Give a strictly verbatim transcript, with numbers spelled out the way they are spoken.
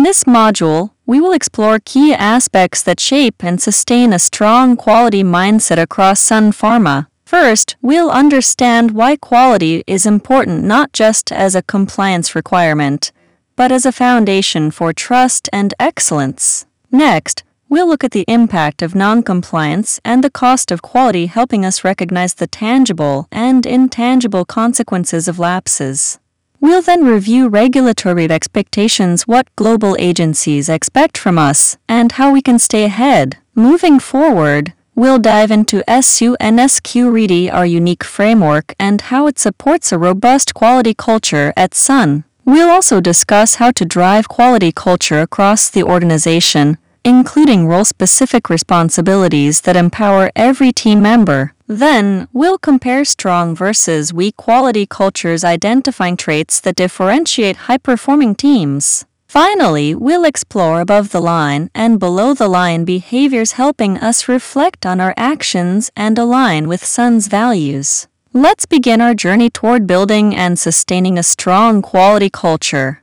In this module, we will explore key aspects that shape and sustain a strong quality mindset across Sun Pharma. First, we'll understand why quality is important not just as a compliance requirement, but as a foundation for trust and excellence. Next, we'll look at the impact of non-compliance and the cost of quality, helping us recognize the tangible and intangible consequences of lapses. We'll then review regulatory expectations, what global agencies expect from us, and how we can stay ahead. Moving forward, we'll dive into S U N S Q R I D I, our unique framework, and how it supports a robust quality culture at Sun. We'll also discuss how to drive quality culture across the organization, including role-specific responsibilities that empower every team member. Then, we'll compare strong versus weak quality cultures, identifying traits that differentiate high-performing teams. Finally, we'll explore above-the-line and below-the-line behaviors, helping us reflect on our actions and align with Sun's values. Let's begin our journey toward building and sustaining a strong quality culture.